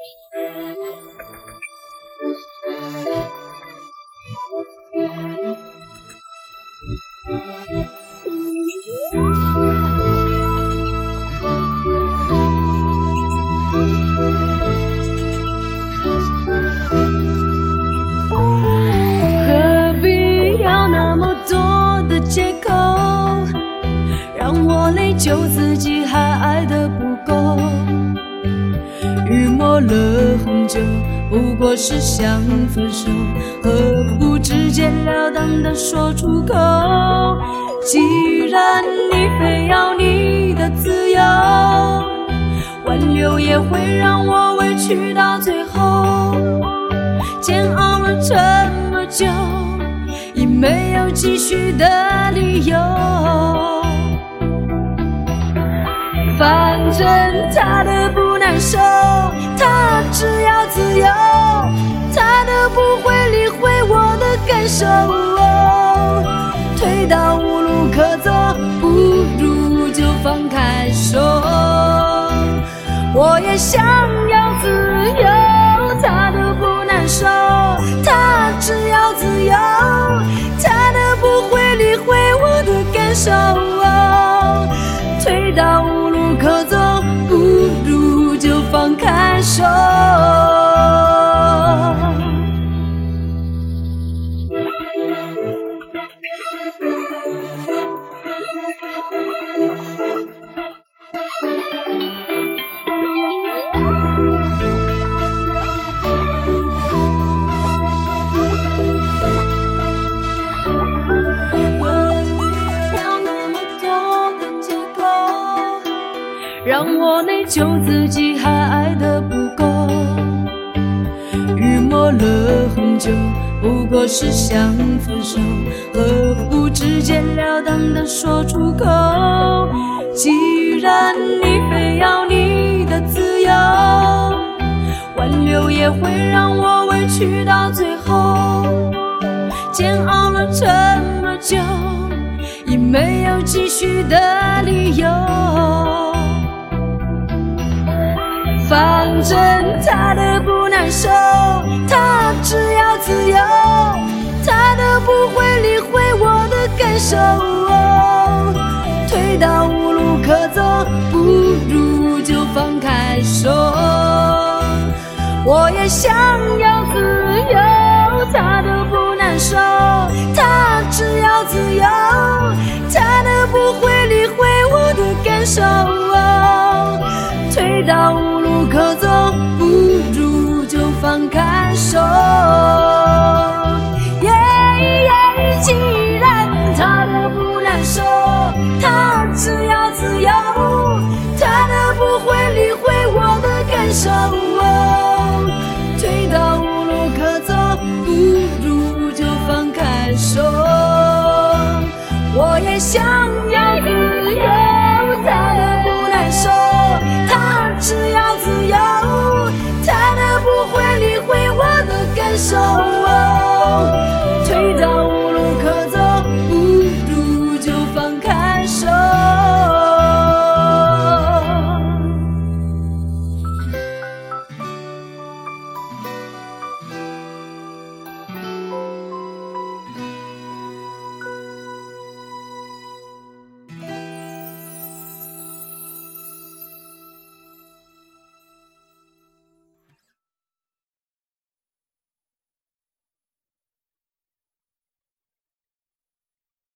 何必要那么多的借口，让我内疚自己还爱得不够？雨抹了红酒，不过是想分手，何不直截了当的说出口？既然你非要你的自由，挽留也会让我委屈到最后。煎熬了这么久，已没有继续的理由。反正他的不难受，他只要自由，他的不会理会我的感受。退到无路可走，不如就放开手。我也想要自由，他的不难受，他只要自由，他的不会理会我的感受。退到无路可走，不如就放开手。让我内疚自己还爱得不够，雨抹了红酒，不过是想分手，何不直截了当的说出口？既然你非要你的自由，挽留也会让我委屈到最后。煎熬了这么久，已没有继续的理由。反正他的不难受，他只要自由，他的不会理会我的感受。退到无路可走，不如就放开手。我也想要自由，他的不难受，他只要自由，他的不会理会我的感受。退到无路可走，不如就放开手。既然他的不难受，他只要自由，他的不会理会我的感受。退到无路可走，不如就放开手。我也想要自由，他的不难受，他只要自由，他的不会理会我的感受。